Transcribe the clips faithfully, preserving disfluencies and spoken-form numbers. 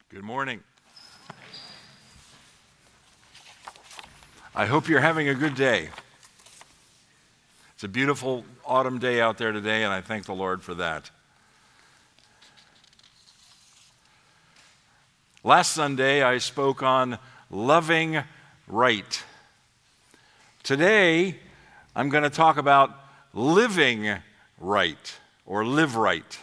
Good morning. I hope you're having a good day. It's a beautiful autumn day out there today, and I thank the Lord for that. Last Sunday, I spoke on loving right. Today, I'm going to talk about living right, or live right.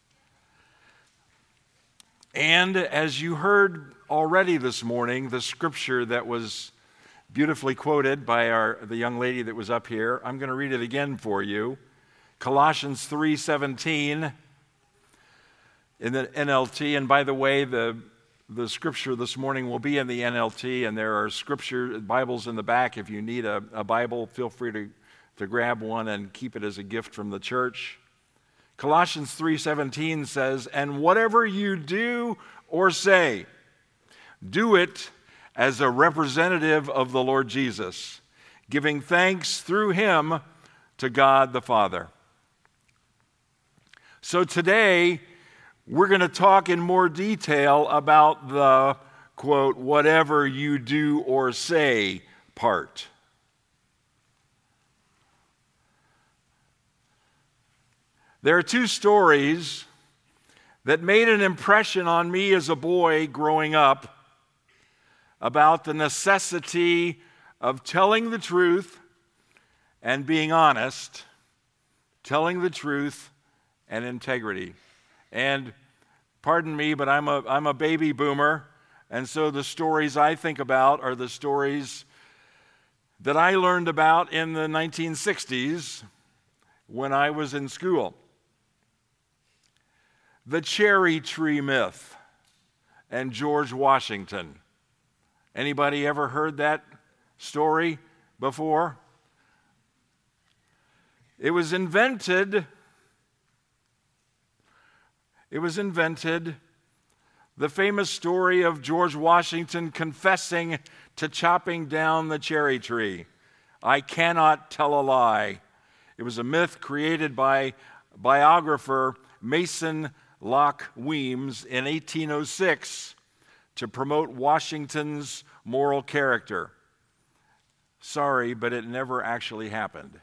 And as you heard already this morning, the scripture that was beautifully quoted by our the young lady that was up here, I'm going to read it again for you. Colossians three seventeen in the N L T. And by the way, the, the scripture this morning will be in the N L T, and there are scripture Bibles in the back. If you need a, a Bible, feel free to, to grab one and keep it as a gift from the church. Colossians three seventeen says, "And whatever you do or say, do it as a representative of the Lord Jesus, giving thanks through him to God the Father." So today, we're going to talk in more detail about the, quote, "whatever you do or say" part. There are two stories that made an impression on me as a boy growing up about the necessity of telling the truth and being honest, telling the truth and integrity. And pardon me, but I'm a, I'm a baby boomer, and so the stories I think about are the stories that I learned about in the nineteen sixties when I was in school. The cherry tree myth and George Washington. Anybody ever heard that story before? It was invented, it was invented, the famous story of George Washington confessing to chopping down the cherry tree. "I cannot tell a lie." It was a myth created by biographer Mason Locke Weems in eighteen oh six to promote Washington's moral character. Sorry, but it never actually happened.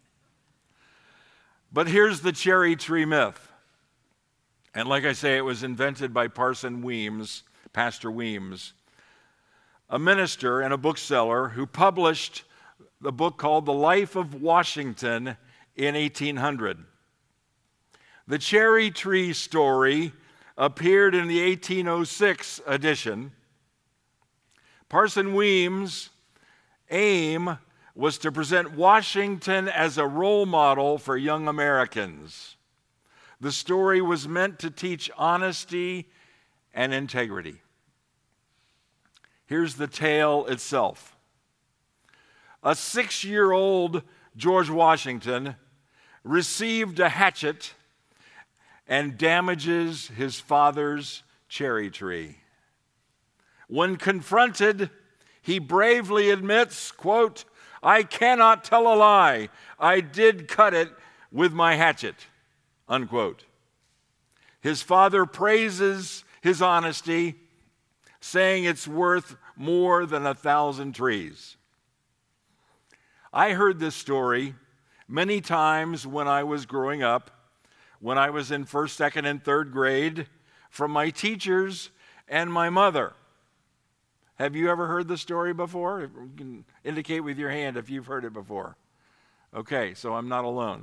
But here's the cherry tree myth. And like I say, it was invented by Parson Weems, Pastor Weems, a minister and a bookseller who published the book called The Life of Washington in eighteen hundred. The cherry tree story appeared in the eighteen oh six edition. Parson Weems' aim was to present Washington as a role model for young Americans. The story was meant to teach honesty and integrity. Here's the tale itself. A six-year-old George Washington received a hatchet and damages his father's cherry tree. When confronted, he bravely admits, quote, "I cannot tell a lie. I did cut it with my hatchet," unquote. His father praises his honesty, saying it's worth more than a thousand trees. I heard this story many times when I was growing up, when I was in first, second, and third grade, from my teachers and my mother. Have you ever heard the story before? You can indicate with your hand if you've heard it before. Okay, so I'm not alone.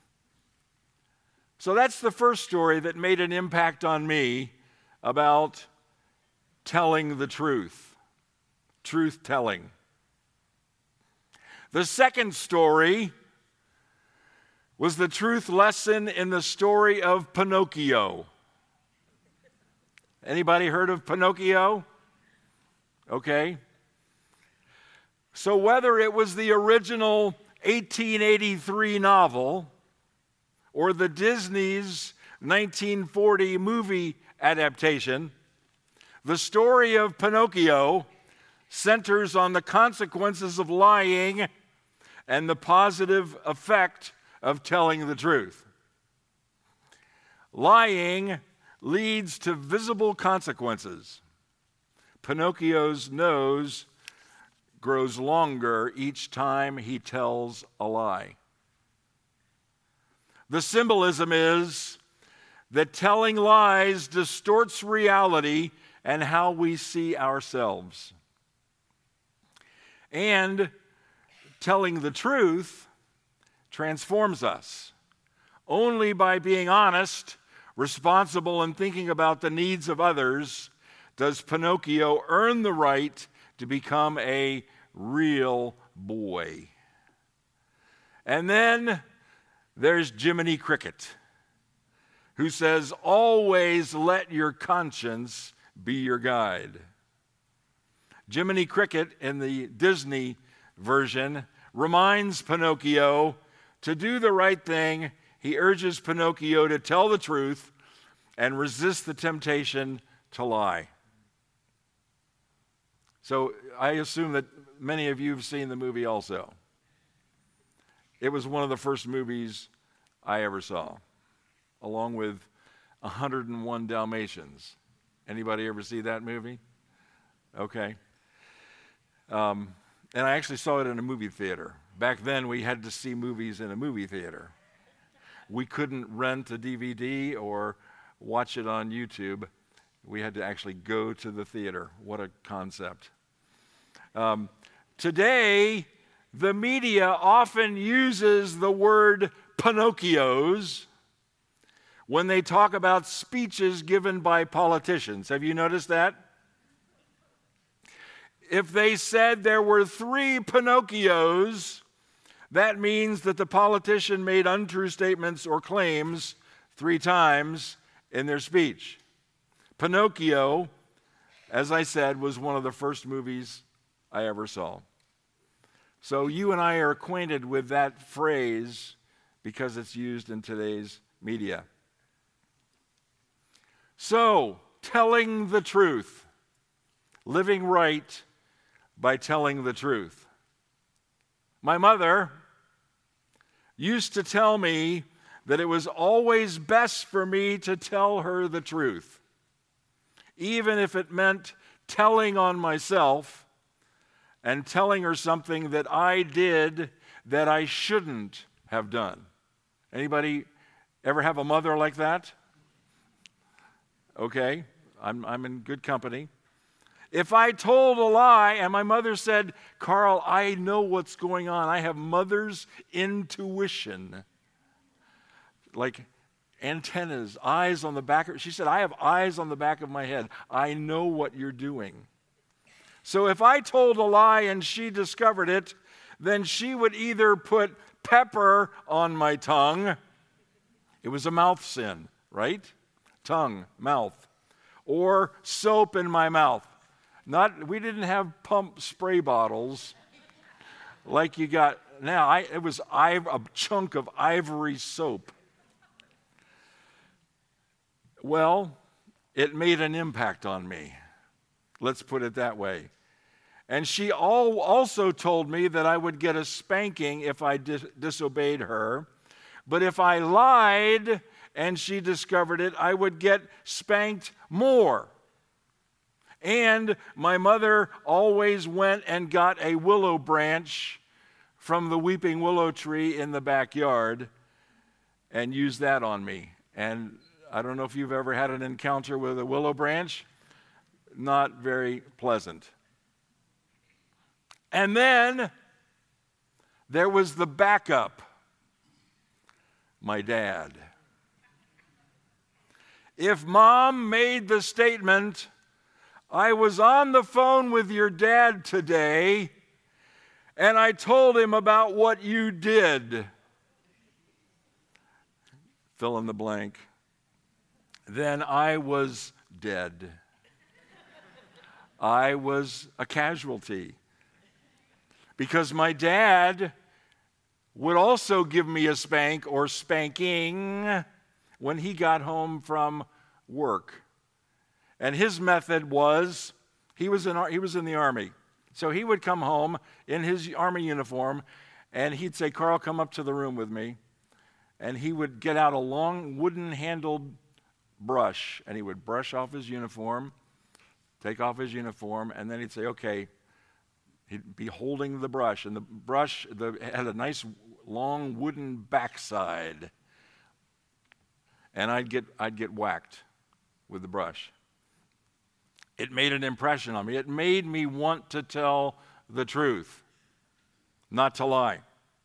So that's the first story that made an impact on me about telling the truth, truth-telling. The second story was the truth lesson in the story of Pinocchio. Anybody heard of Pinocchio? Okay. So whether it was the original eighteen eighty-three novel or the Disney's nineteen forty movie adaptation, the story of Pinocchio centers on the consequences of lying and the positive effect of telling the truth. Lying leads to visible consequences. Pinocchio's nose grows longer each time he tells a lie. The symbolism is that telling lies distorts reality and how we see ourselves. And telling the truth transforms us. Only by being honest, responsible, and thinking about the needs of others does Pinocchio earn the right to become a real boy. And then there's Jiminy Cricket, who says, always let your conscience be your guide. Jiminy Cricket in the Disney version reminds Pinocchio to do the right thing. He urges Pinocchio to tell the truth and resist the temptation to lie. So I assume that many of you have seen the movie also. It was one of the first movies I ever saw, along with one hundred and one Dalmatians. Anybody ever see that movie? Okay. Um, and I actually saw it in a movie theater. Back then, we had to see movies in a movie theater. We couldn't rent a D V D or watch it on YouTube. We had to actually go to the theater. What a concept. Um, today, the media often uses the word Pinocchios when they talk about speeches given by politicians. Have you noticed that? If they said there were three Pinocchios, that means that the politician made untrue statements or claims three times in their speech. Pinocchio, as I said, was one of the first movies I ever saw. So you and I are acquainted with that phrase because it's used in today's media. So, telling the truth, living right by telling the truth. My mother used to tell me that it was always best for me to tell her the truth, even if it meant telling on myself and telling her something that I did that I shouldn't have done. Anybody ever have a mother like that? Okay, I'm, I'm in good company. If I told a lie and my mother said, Carl, I know what's going on. I have mother's intuition. Like antennas, eyes on the back of, she said, I have eyes on the back of my head. I know what you're doing. So if I told a lie and she discovered it, then she would either put pepper on my tongue. It was a mouth sin, right? Tongue, mouth. Or soap in my mouth. Not, we didn't have pump spray bottles like you got now. I, it was iv- a chunk of ivory soap. Well, it made an impact on me. Let's put it that way. And she all, also told me that I would get a spanking if I dis- disobeyed her. But if I lied and she discovered it, I would get spanked more. And my mother always went and got a willow branch from the weeping willow tree in the backyard and used that on me. And I don't know if you've ever had an encounter with a willow branch. Not very pleasant. And then there was the backup. My dad. If Mom made the statement, I was on the phone with your dad today, and I told him about what you did. Fill in the blank. Then I was dead. I was a casualty. Because my dad would also give me a spank or spanking when he got home from work. And his method was, he was in, he was in the Army. So he would come home in his Army uniform, and he'd say, Carl, come up to the room with me. And he would get out a long wooden-handled brush, and he would brush off his uniform, take off his uniform, and then he'd say, okay, he'd be holding the brush, and the brush the, had a nice long wooden backside, and I'd get, I'd get whacked with the brush. It made an impression on me. It made me want to tell the truth, not to lie.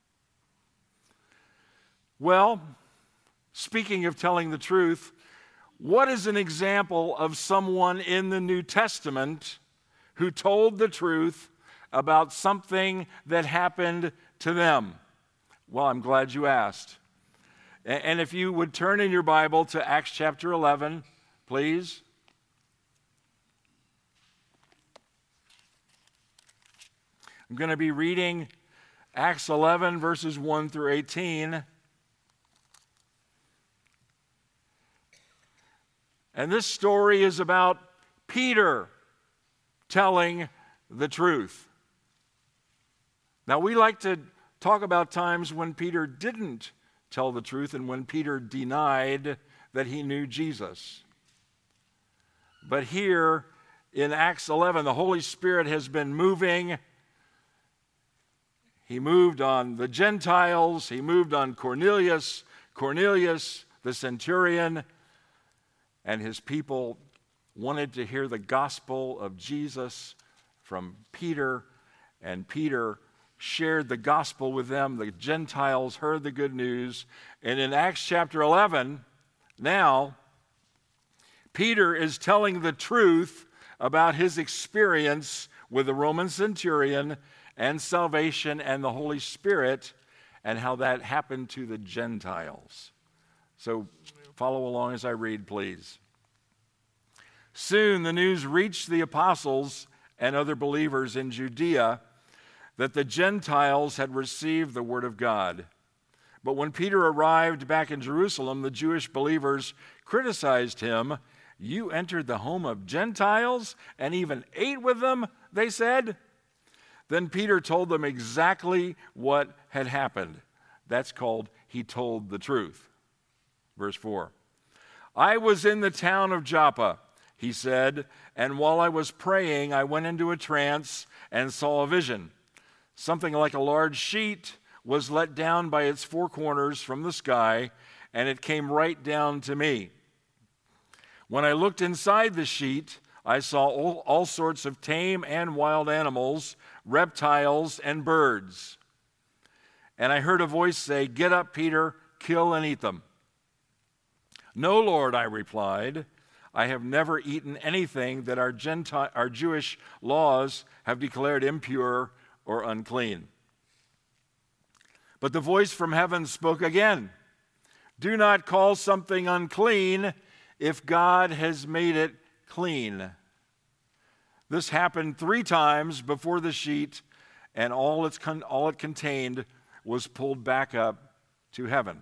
Well, speaking of telling the truth, what is an example of someone in the New Testament who told the truth about something that happened to them? Well, I'm glad you asked. And if you would turn in your Bible to Acts chapter eleven, please. I'm going to be reading Acts eleven, verses one through eighteen. And this story is about Peter telling the truth. Now, we like to talk about times when Peter didn't tell the truth and when Peter denied that he knew Jesus. But here in Acts eleven, the Holy Spirit has been moving. He moved on the Gentiles. He moved on Cornelius, Cornelius, the centurion, and his people wanted to hear the gospel of Jesus from Peter, and Peter shared the gospel with them. The Gentiles heard the good news. And in Acts chapter eleven, now, Peter is telling the truth about his experience with the Roman centurion and salvation and the Holy Spirit and how that happened to the Gentiles. So follow along as I read, please. Soon the news reached the apostles and other believers in Judea that the Gentiles had received the word of God. But when Peter arrived back in Jerusalem, the Jewish believers criticized him. "You entered the home of Gentiles and even ate with them," they said. Then Peter told them exactly what had happened. That's called he told the truth. Verse four. "I was in the town of Joppa," he said, "and while I was praying, I went into a trance and saw a vision. Something like a large sheet was let down by its four corners from the sky, and it came right down to me. When I looked inside the sheet, I saw all, all sorts of tame and wild animals, reptiles, and birds. And I heard a voice say, 'Get up, Peter, kill and eat them.' 'No, Lord,' I replied. 'I have never eaten anything that our, Gentile, our Jewish laws have declared impure or unclean.' But the voice from heaven spoke again, 'Do not call something unclean if God has made it clean.' This happened three times before the sheet, and all, its con- all it contained was pulled back up to heaven.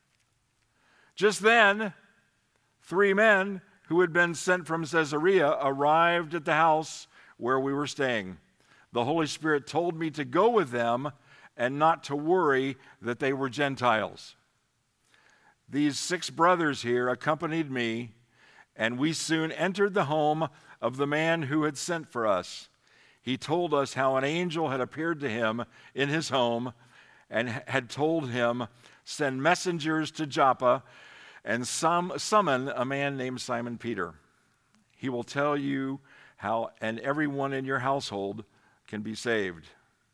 Just then, three men who had been sent from Caesarea arrived at the house where we were staying. The Holy Spirit told me to go with them and not to worry that they were Gentiles. These six brothers here accompanied me, and we soon entered the home of the man who had sent for us. He told us how an angel had appeared to him in his home and had told him, 'Send messengers to Joppa and some, summon a man named Simon Peter. He will tell you how and everyone in your household can be saved.'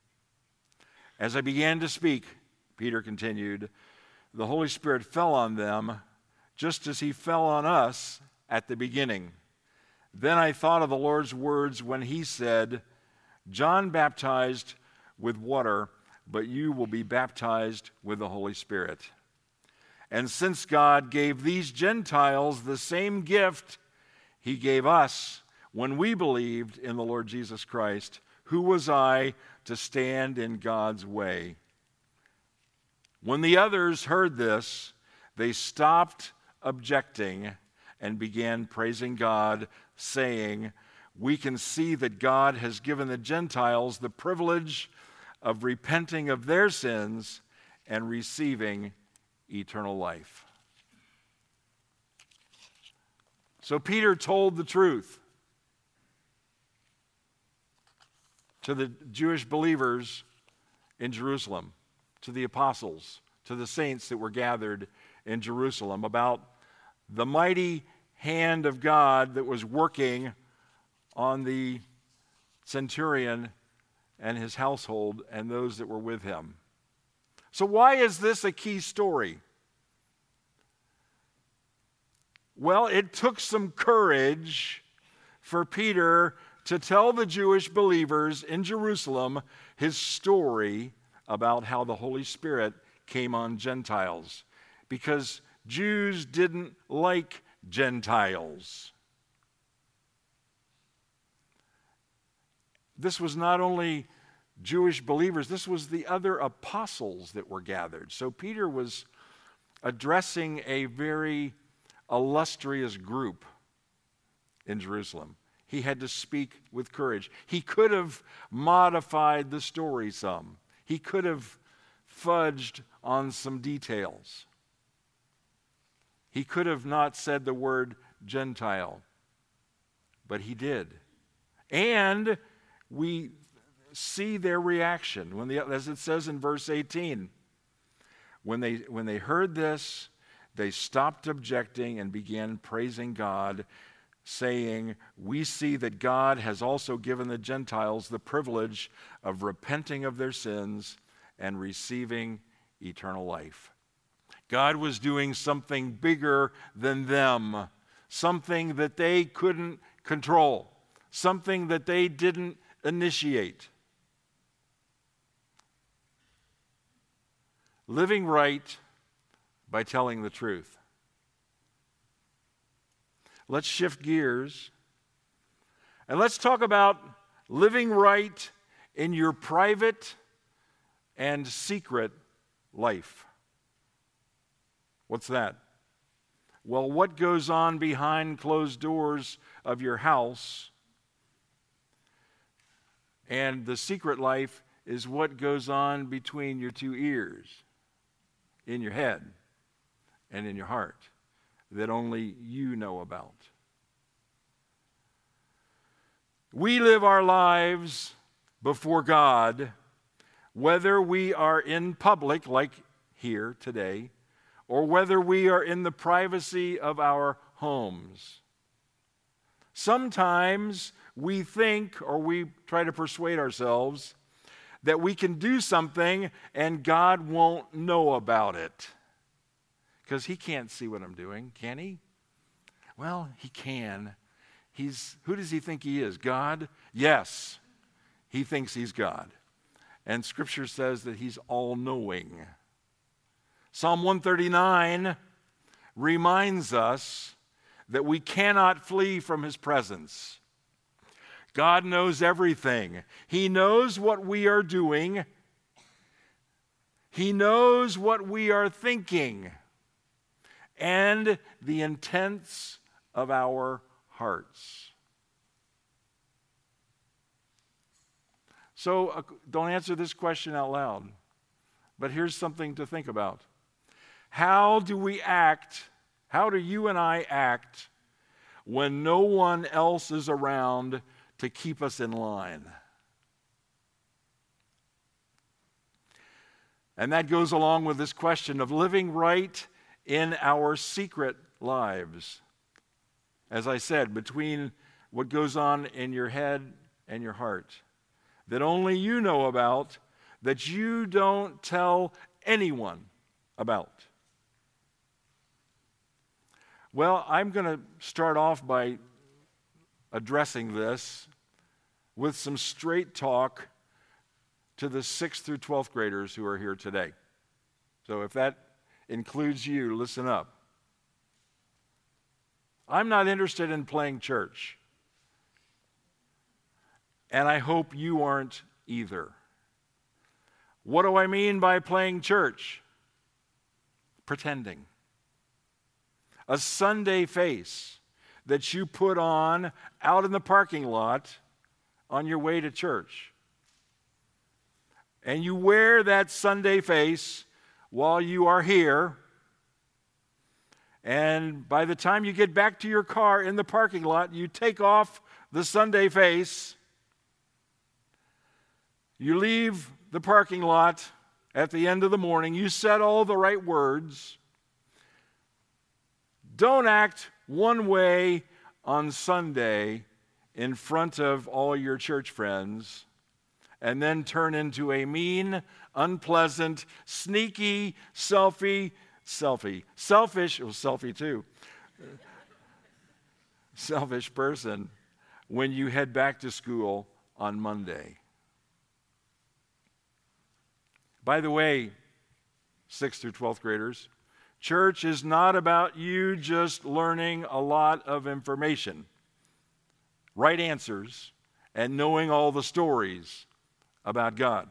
As I began to speak," Peter continued, "the Holy Spirit fell on them just as he fell on us at the beginning. Then I thought of the Lord's words when he said, 'John baptized with water, but you will be baptized with the Holy Spirit.' And since God gave these Gentiles the same gift he gave us when we believed in the Lord Jesus Christ, who was I to stand in God's way?" When the others heard this, they stopped objecting and began praising God, saying, "We can see that God has given the Gentiles the privilege of repenting of their sins and receiving eternal life." So Peter told the truth to the Jewish believers in Jerusalem, to the apostles, to the saints that were gathered in Jerusalem about the mighty hand of God that was working on the centurion and his household and those that were with him. So why is this a key story? Well, it took some courage for Peter to tell the Jewish believers in Jerusalem his story about how the Holy Spirit came on Gentiles, because Jews didn't like Gentiles. This was not only Jewish believers, this was the other apostles that were gathered. So Peter was addressing a very illustrious group in Jerusalem. He had to speak with courage. He could have modified the story some. He could have fudged on some details. He could have not said the word Gentile, but he did. And we see their reaction when the, as it says in verse eighteen. When they when they heard this, they stopped objecting and began praising God, saying, "We see that God has also given the Gentiles the privilege of repenting of their sins and receiving eternal life." God was doing something bigger than them, something that they couldn't control, something that they didn't initiate. Living right by telling the truth. Let's shift gears and let's talk about living right in your private and secret life. What's that? Well, what goes on behind closed doors of your house, and the secret life is what goes on between your two ears, in your head and in your heart, that only you know about. We live our lives before God, whether we are in public, like here today, or whether we are in the privacy of our homes. Sometimes we think, or we try to persuade ourselves, that we can do something and God won't know about it. Because he can't see what I'm doing, can he? Well, he can. He's, who does he think he is? God? Yes, he thinks he's God. And Scripture says that he's all-knowing. Psalm one thirty-nine reminds us that we cannot flee from his presence. God knows everything. He knows what we are doing. He knows what we are thinking and the intents of our hearts. So uh, don't answer this question out loud, but here's something to think about. How do we act, how do you and I act when no one else is around to keep us in line? And that goes along with this question of living right in our secret lives. As I said, between what goes on in your head and your heart, that only you know about, that you don't tell anyone about. Well, I'm going to start off by addressing this with some straight talk to the sixth through twelfth graders who are here today. So if that includes you, listen up. I'm not interested in playing church, and I hope you aren't either. What do I mean by playing church? Pretending. A Sunday face that you put on out in the parking lot on your way to church. And you wear that Sunday face while you are here, And by the time you get back to your car in the parking lot, you take off the Sunday face. You leave the parking lot at the end of the morning. You said all the right words. Don't act one way on Sunday in front of all your church friends and then turn into a mean, unpleasant, sneaky, selfie, selfie, selfish, well, selfie too, selfish person when you head back to school on Monday. By the way, sixth through twelfth graders, church is not about you just learning a lot of information, right answers, and knowing all the stories about God.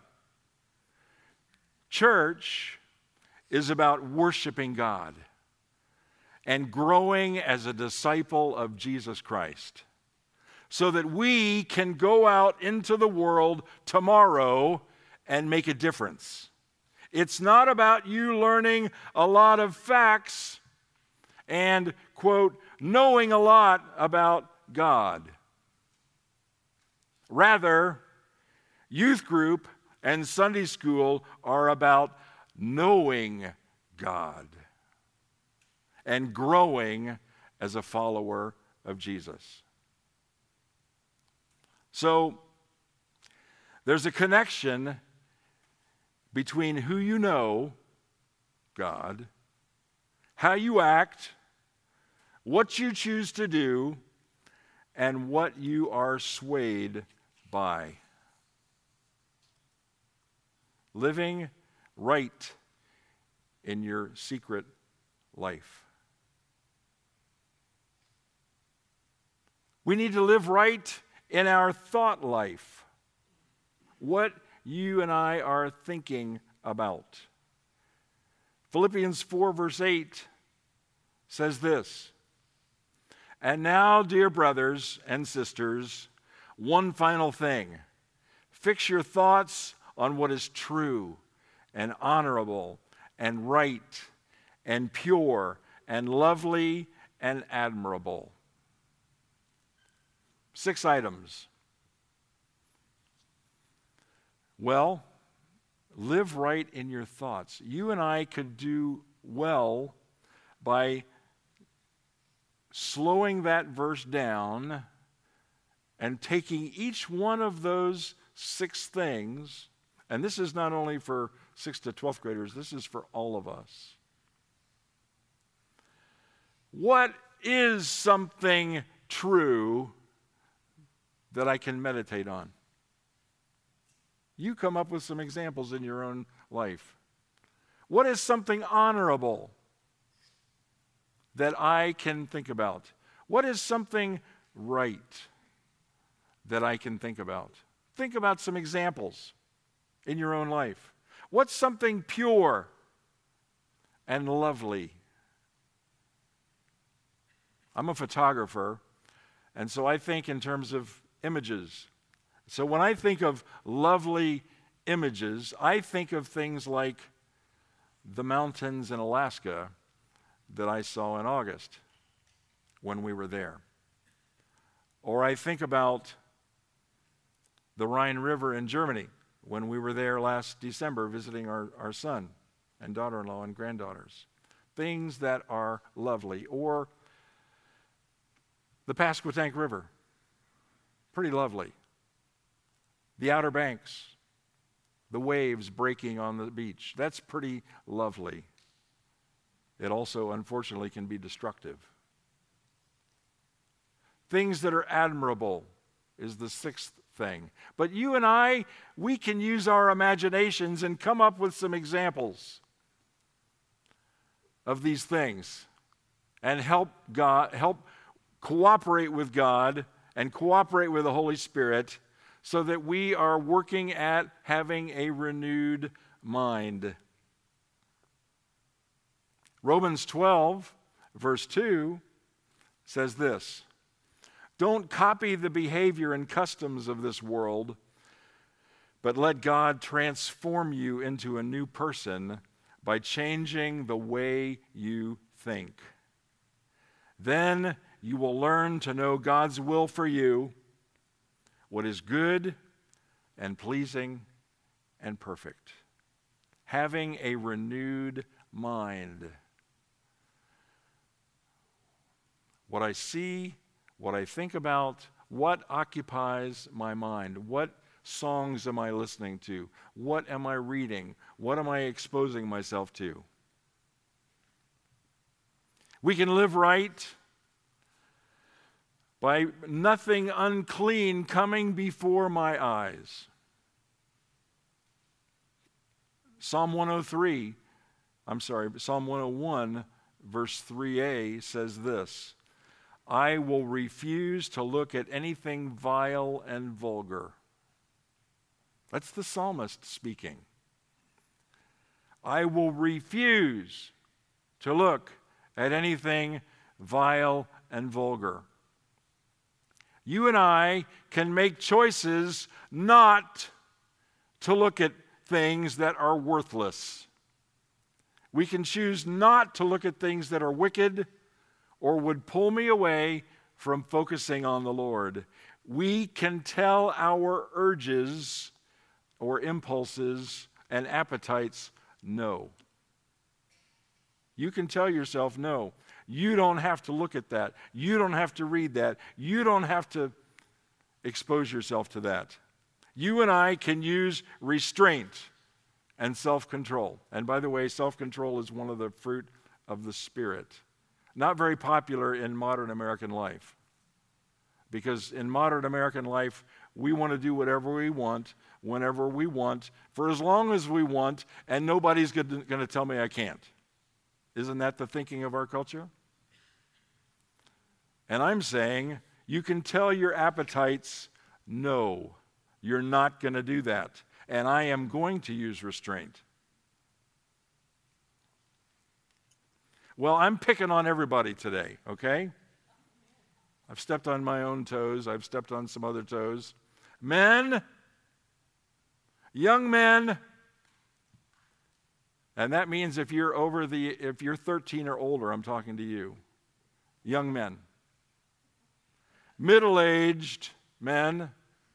Church is about worshiping God and growing as a disciple of Jesus Christ so that we can go out into the world tomorrow and make a difference. It's not about you learning a lot of facts and, quote, knowing a lot about God. Rather, youth group and Sunday school are about knowing God and growing as a follower of Jesus. So, there's a connection between who you know, God, how you act, what you choose to do, and what you are swayed by. Living right in your secret life. We need to live right in our thought life. What you and I are thinking about. Philippians four verse eight says this, "And now, dear brothers and sisters, one final thing. Fix your thoughts on what is true and honorable and right and pure and lovely and admirable." Six items. Well, live right in your thoughts. You and I could do well by slowing that verse down and taking each one of those six things, and this is not only for sixth to twelfth graders, this is for all of us. What is something true that I can meditate on? You come up with some examples in your own life. What is something honorable that I can think about? What is something right that I can think about? Think about some examples in your own life. What's something pure and lovely? I'm a photographer, and so I think in terms of images. So when I think of lovely images, I think of things like the mountains in Alaska that I saw in August when we were there. Or I think about the Rhine River in Germany when we were there last December visiting our, our son and daughter-in-law and granddaughters. Things that are lovely. Or the Pasquotank River. Pretty lovely. The Outer Banks, the waves breaking on the beach. That's pretty lovely. It also, unfortunately, can be destructive. Things that are admirable is the sixth thing. But you and I, we can use our imaginations and come up with some examples of these things and help God, help cooperate with God and cooperate with the Holy Spirit so that we are working at having a renewed mind. Romans twelve, verse two, says this, "Don't copy the behavior and customs of this world, but let God transform you into a new person by changing the way you think." Then you will learn to know God's will for you, what is good and pleasing and perfect. Having a renewed mind. What I see, what I think about, what occupies my mind? What songs am I listening to? What am I reading? What am I exposing myself to? We can live right by nothing unclean coming before my eyes. Psalm one oh three, I'm sorry, Psalm one oh one, verse three a says this: I will refuse to look at anything vile and vulgar. That's the psalmist speaking. I will refuse to look at anything vile and vulgar. You and I can make choices not to look at things that are worthless. We can choose not to look at things that are wicked or would pull me away from focusing on the Lord. We can tell our urges or impulses and appetites no. You can tell yourself no. You don't have to look at that. You don't have to read that. You don't have to expose yourself to that. You and I can use restraint and self-control. And by the way, self-control is one of the fruit of the Spirit. Not very popular in modern American life. Because in modern American life, we want to do whatever we want, whenever we want, for as long as we want, and nobody's going to tell me I can't. Isn't that the thinking of our culture? And I'm saying you can tell your appetites, no, you're not going to do that. And I am going to use restraint. Well, I'm picking on everybody today, okay? I've stepped on my own toes. I've stepped on some other toes. Men, young men, and that means if you're over the, if you're thirteen or older, I'm talking to you. Young men. Middle-aged men.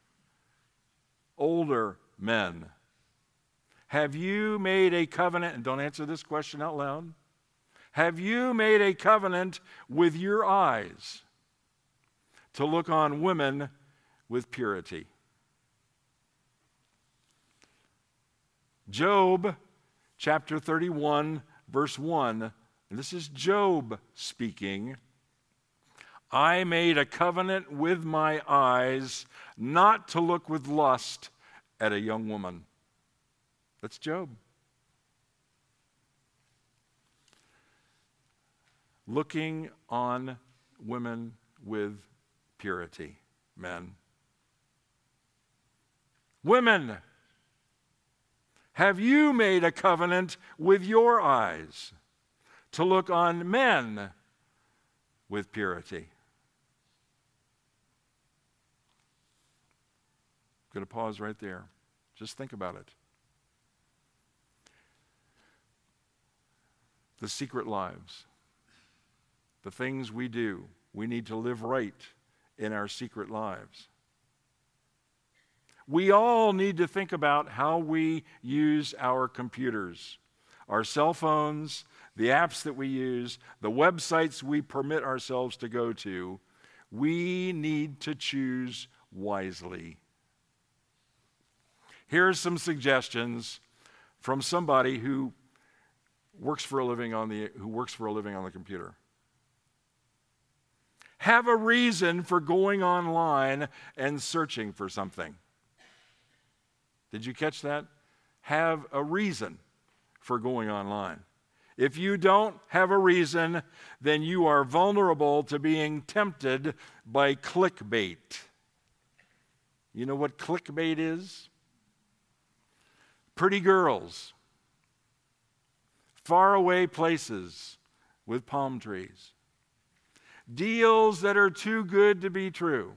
Older men. Have you made a covenant, and don't answer this question out loud. Have you made a covenant with your eyes to look on women with purity? Job chapter thirty-one, verse one, and this is Job speaking. I made a covenant with my eyes not to look with lust at a young woman. That's Job. Looking on women with purity, men. Women, have you made a covenant with your eyes to look on men with purity? I'm going to pause right there. Just think about it. The secret lives, the things we do, we need to live right in our secret lives. We all need to think about how we use our computers, our cell phones, the apps that we use, the websites we permit ourselves to go to. We need to choose wisely. Here are some suggestions from somebody who works for a living on the who works for a living on the computer. Have a reason for going online and searching for something. Did you catch that? Have a reason for going online. If you don't have a reason, then you are vulnerable to being tempted by clickbait. You know what clickbait is? Pretty girls, faraway places with palm trees, deals that are too good to be true,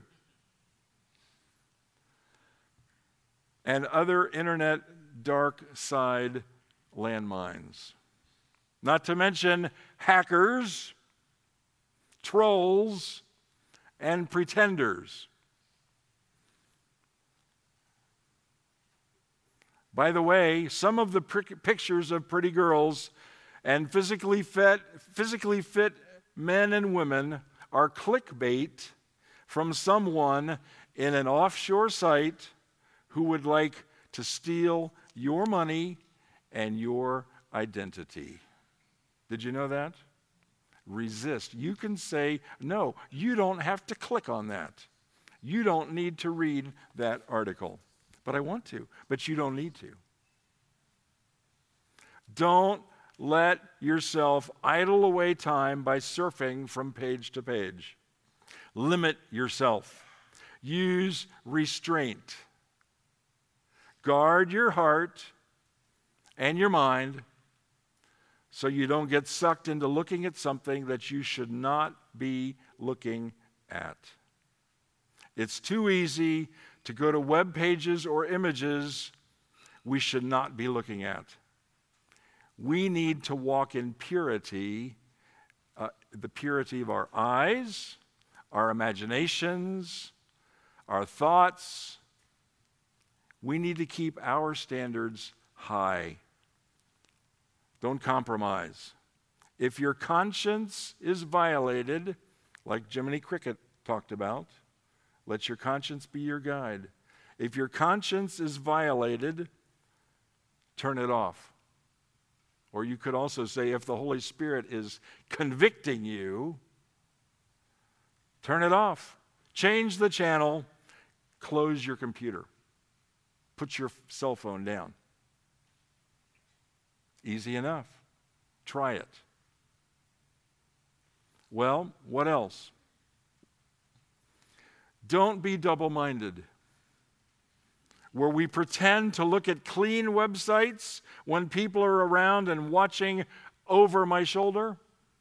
and other internet dark side landmines. Not to mention hackers trolls, and pretenders. By the way, some of the pictures of pretty girls and physically fit, physically fit men and women are clickbait from someone in an offshore site who would like to steal your money and your identity. Did you know that? Resist. You can say, no, you don't have to click on that. You don't need to read that article. But I want to, but you don't need to. Don't let yourself idle away time by surfing from page to page. Limit yourself. Use restraint. Guard your heart and your mind so you don't get sucked into looking at something that you should not be looking at. It's too easy to go to web pages or images we should not be looking at. We need to walk in purity, uh, the purity of our eyes, our imaginations, our thoughts. We need to keep our standards high. Don't compromise. If your conscience is violated, like Jiminy Cricket talked about, let your conscience be your guide. If your conscience is violated, turn it off. Or you could also say, if the Holy Spirit is convicting you, turn it off. Change the channel. Close your computer. Put your cell phone down. Easy enough. Try it. Well, what else? Don't be double-minded, where we pretend to look at clean websites when people are around and watching over my shoulder.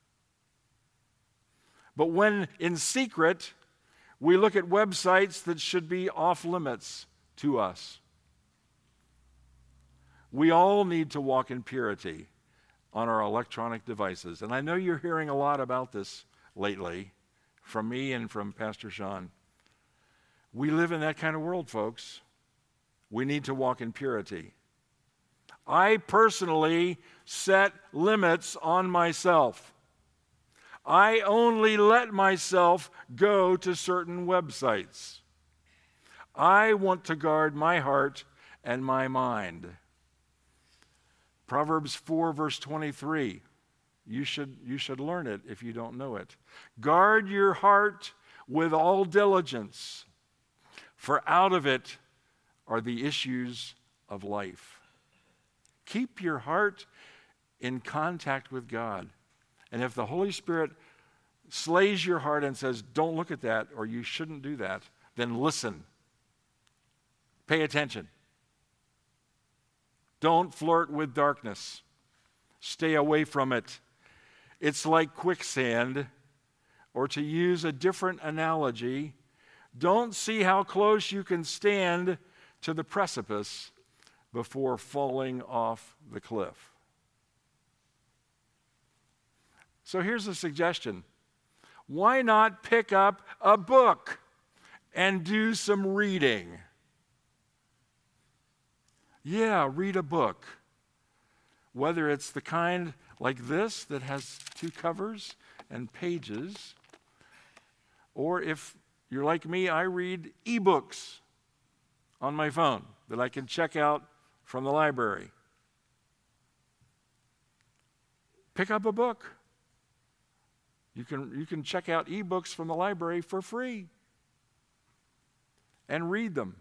But when in secret, we look at websites that should be off limits to us. We all need to walk in purity on our electronic devices. And I know you're hearing a lot about this lately from me and from Pastor Sean. We live in that kind of world, folks. We need to walk in purity. I personally set limits on myself. I only let myself go to certain websites. I want to guard my heart and my mind. Proverbs four, verse twenty-three. You should, you should learn it if you don't know it. Guard your heart with all diligence, for out of it are the issues of life. Keep your heart in contact with God. And if the Holy Spirit slays your heart and says, don't look at that, or you shouldn't do that, then listen. Pay attention. Don't flirt with darkness. Stay away from it. It's like quicksand, or to use a different analogy, don't see how close you can stand to the precipice before falling off the cliff. So here's a suggestion. Why not pick up a book and do some reading? Yeah, read a book. Whether it's the kind like this that has two covers and pages, or if you're like me, I read ebooks on my phone that I can check out from the library. Pick up a book. You can, you can check out ebooks from the library for free and read them.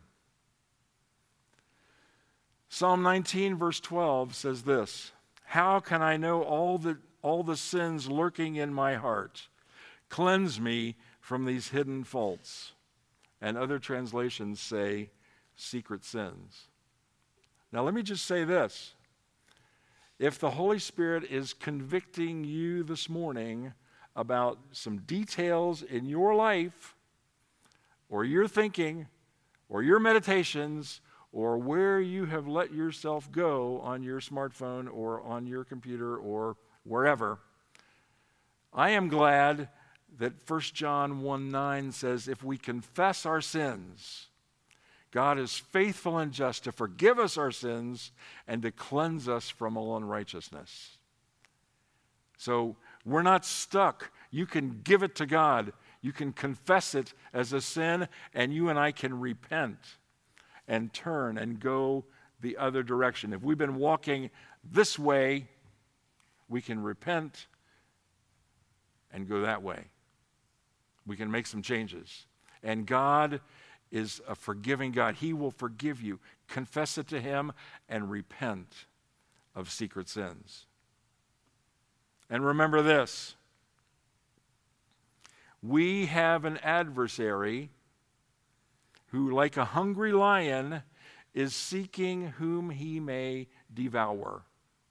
Psalm nineteen, verse twelve says this, how can I know all the, all the sins lurking in my heart? Cleanse me from these hidden faults. And other translations say secret sins. Now let me just say this. If the Holy Spirit is convicting you this morning about some details in your life, or your thinking, or your meditations, or where you have let yourself go on your smartphone or on your computer or wherever, I am glad that First John one nine says, if we confess our sins, God is faithful and just to forgive us our sins and to cleanse us from all unrighteousness. So we're not stuck. You can give it to God. You can confess it as a sin, and you and I can repent and turn and go the other direction. If we've been walking this way, we can repent and go that way. We can make some changes. And God is a forgiving God. He will forgive you. Confess it to Him and repent of secret sins. And remember this. We have an adversary who, like a hungry lion, is seeking whom he may devour.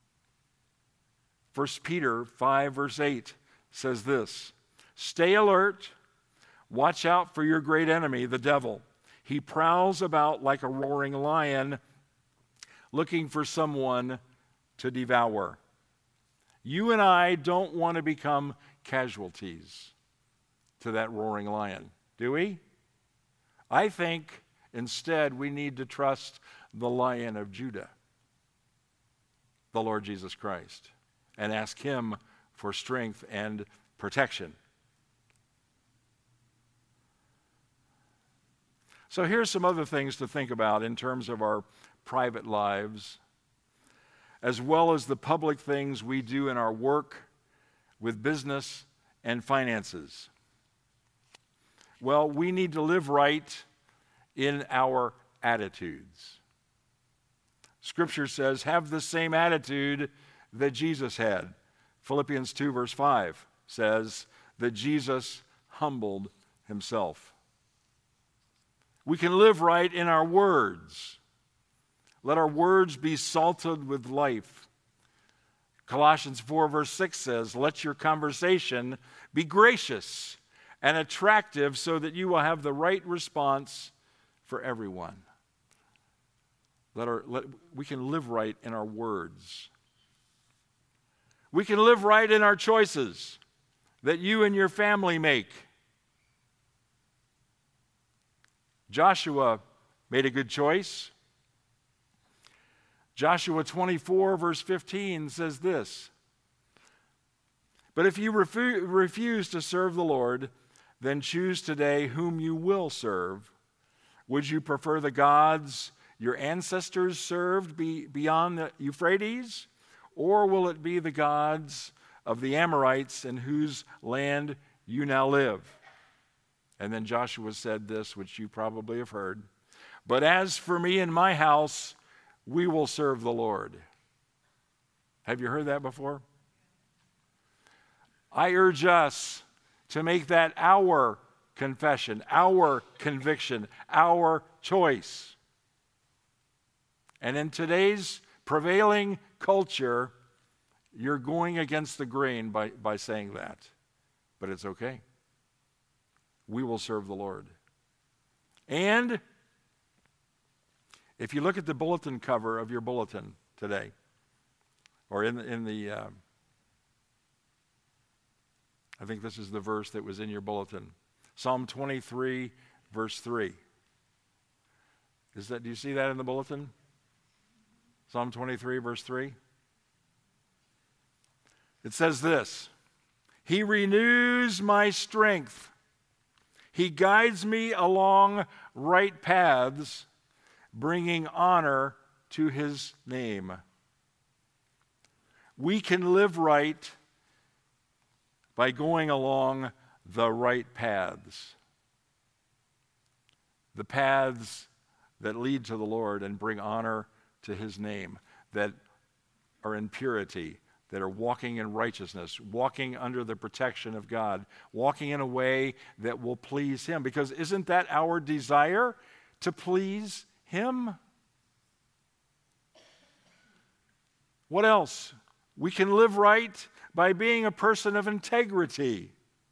First Peter five, verse eight says this, stay alert, watch out for your great enemy, the devil. He prowls about like a roaring lion, looking for someone to devour. You and I don't want to become casualties to that roaring lion, do we? I think instead we need to trust the Lion of Judah, the Lord Jesus Christ, and ask Him for strength and protection. So here's some other things to think about in terms of our private lives, as well as the public things we do in our work, with business, and finances. Well, we need to live right in our attitudes. Scripture says, have the same attitude that Jesus had. Philippians two, verse five says that Jesus humbled Himself. We can live right in our words. Let our words be salted with life. Colossians four, verse six says, let your conversation be gracious and attractive so that you will have the right response for everyone. Let our, let, we can live right in our words. We can live right in our choices that you and your family make. Joshua made a good choice. Joshua twenty-four, verse fifteen says this, but if you refu- refuse to serve the Lord, then choose today whom you will serve. Would you prefer the gods your ancestors served be, beyond the Euphrates? Or will it be the gods of the Amorites in whose land you now live? And then Joshua said this, which you probably have heard, but as for me and my house, we will serve the Lord. Have you heard that before? I urge us to make that our confession, our conviction, our choice. And in today's prevailing culture, you're going against the grain by, by saying that. But it's okay. We will serve the Lord. And if you look at the bulletin cover of your bulletin today, or in, in the... Uh, I think this is the verse that was in your bulletin. Psalm twenty-three, verse three. Is that, do you see that in the bulletin? Psalm twenty-three, verse three. It says this, He renews my strength. He guides me along right paths, bringing honor to His name. We can live right by going along the right paths. The paths that lead to the Lord and bring honor to His name, that are in purity, that are walking in righteousness, walking under the protection of God, walking in a way that will please Him. Because isn't that our desire, to please Him? What else? We can live right by being a person of integrity.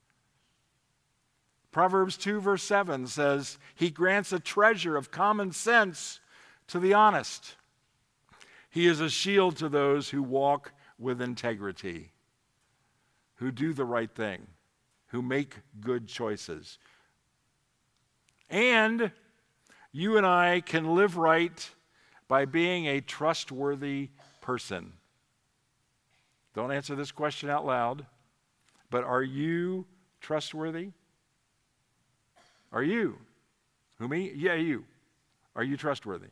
Proverbs two, verse seven says, He grants a treasure of common sense to the honest. He is a shield to those who walk with integrity, who do the right thing, who make good choices. And you and I can live right by being a trustworthy person. Don't answer this question out loud, but are you trustworthy? Are you? Who, me? Yeah, you. Are you trustworthy?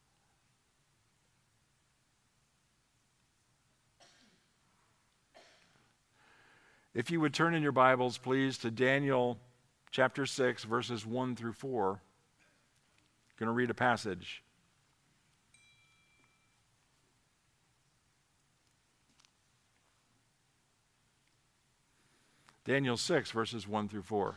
If you would turn in your Bibles, please, to Daniel chapter six, verses one through four. I'm going to read a passage. Daniel six, verses one through four.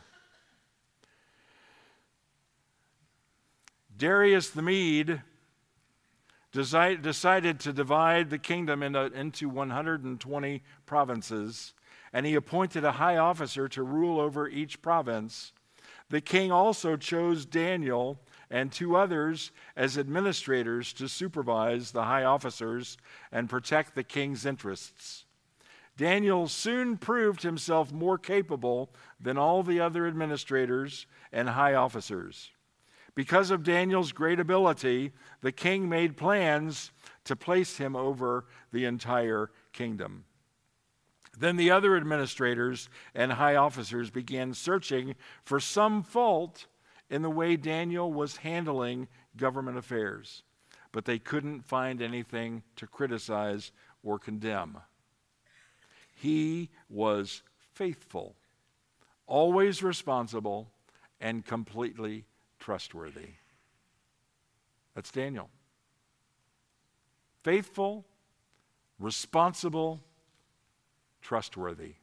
Darius the Mede desi- decided to divide the kingdom into, into one hundred twenty provinces, and he appointed a high officer to rule over each province. The king also chose Daniel and two others as administrators to supervise the high officers and protect the king's interests. Daniel soon proved himself more capable than all the other administrators and high officers. Because of Daniel's great ability, the king made plans to place him over the entire kingdom. Then the other administrators and high officers began searching for some fault in the way Daniel was handling government affairs, but they couldn't find anything to criticize or condemn. He was faithful, always responsible, and completely trustworthy. That's Daniel. Faithful, responsible, trustworthy.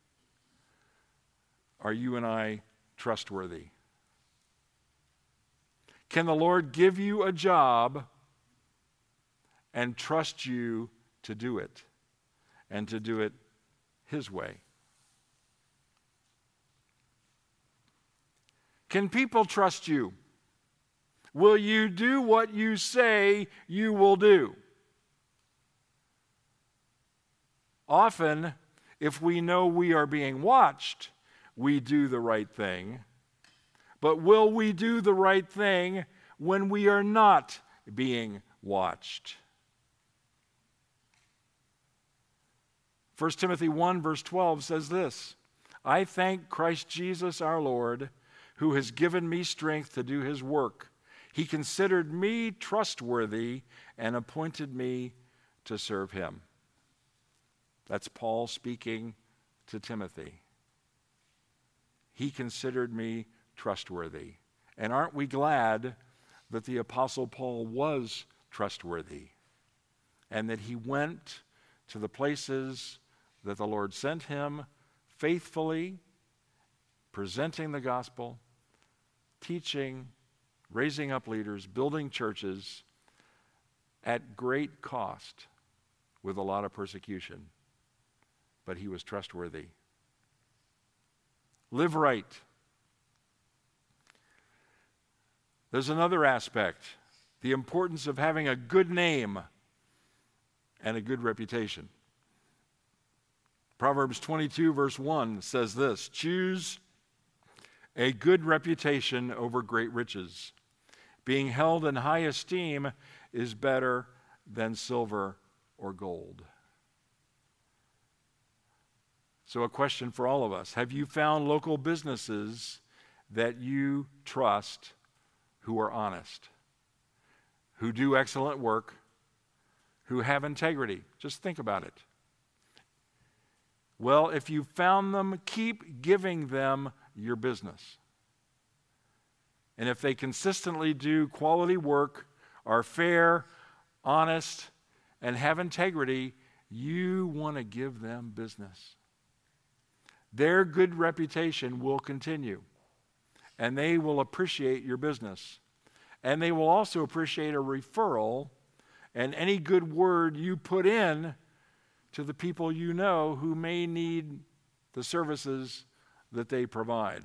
Are you and I trustworthy? Can the Lord give you a job and trust you to do it, and to do it His way? Can people trust you? Will you do what you say you will do? Often, if we know we are being watched, we do the right thing. But will we do the right thing when we are not being watched? First Timothy one, verse twelve says this: I thank Christ Jesus our Lord, who has given me strength to do his work. He considered me trustworthy and appointed me to serve him. That's Paul speaking to Timothy. He considered me trustworthy. And aren't we glad that the Apostle Paul was trustworthy, and that he went to the places that the Lord sent him faithfully, presenting the gospel, teaching, raising up leaders, building churches at great cost with a lot of persecution. But he was trustworthy. Live right. There's another aspect, the importance of having a good name and a good reputation. Proverbs twenty-two, verse one says this: choose a good reputation over great riches. Being held in high esteem is better than silver or gold. So a question for all of us: have you found local businesses that you trust, who are honest, who do excellent work, who have integrity? Just think about it. Well, if you found them, keep giving them your business. And if they consistently do quality work, are fair, honest, and have integrity, you want to give them business. Their good reputation will continue, and they will appreciate your business. And they will also appreciate a referral and any good word you put in to the people you know who may need the services that they provide.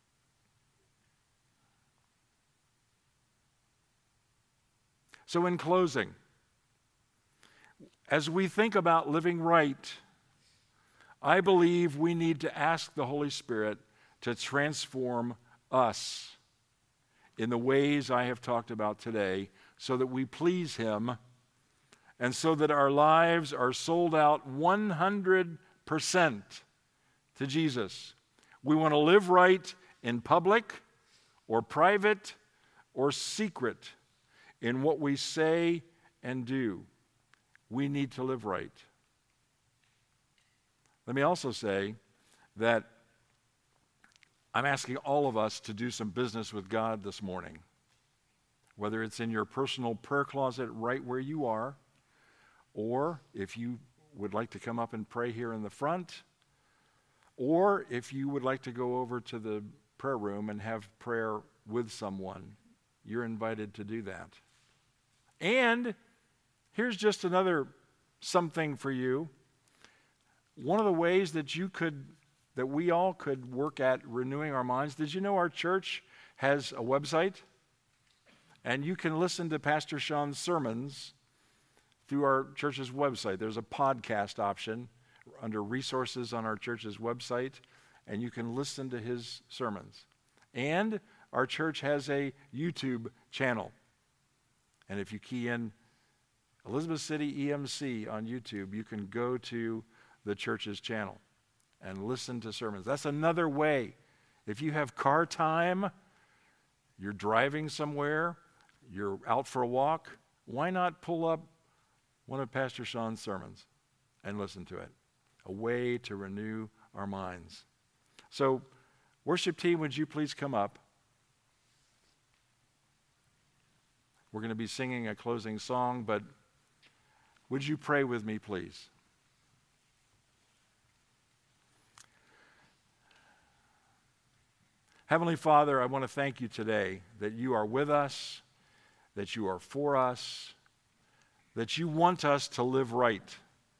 So in closing, as we think about living right, I believe we need to ask the Holy Spirit to transform us in the ways I have talked about today so that we please Him and so that our lives are sold out one hundred percent to Jesus. We want to live right in public or private or secret in what we say and do. We need to live right. Let me also say that I'm asking all of us to do some business with God this morning. Whether it's in your personal prayer closet right where you are, or if you would like to come up and pray here in the front, or if you would like to go over to the prayer room and have prayer with someone, you're invited to do that. And here's just another something for you. One of the ways that you could, that we all could work at renewing our minds, did you know our church has a website? And you can listen to Pastor Sean's sermons through our church's website. There's a podcast option under resources on our church's website, and you can listen to his sermons. And our church has a YouTube channel. And if you key in Elizabeth City E M C on YouTube, you can go to the church's channel and listen to sermons. That's another way. If you have car time, you're driving somewhere, you're out for a walk, why not pull up one of Pastor Sean's sermons and listen to it? A way to renew our minds. So, worship team, would you please come up? We're going to be singing a closing song, but would you pray with me, please? Heavenly Father, I want to thank you today that you are with us, that you are for us, that you want us to live right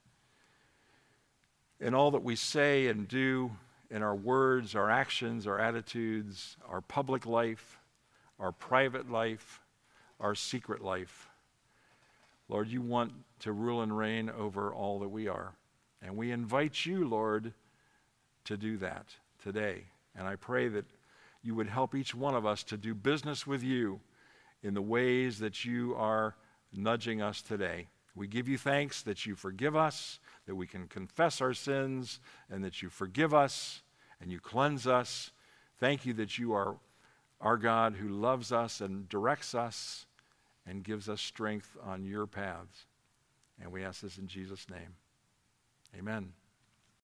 in all that we say and do, in our words, our actions, our attitudes, our public life, our private life, our secret life. Lord, you want to rule and reign over all that we are. And we invite you, Lord, to do that today. And I pray that you would help each one of us to do business with you in the ways that you are nudging us today. We give you thanks that you forgive us, that we can confess our sins, and that you forgive us and you cleanse us. Thank you that you are our God who loves us and directs us and gives us strength on your paths. And we ask this in Jesus' name. Amen.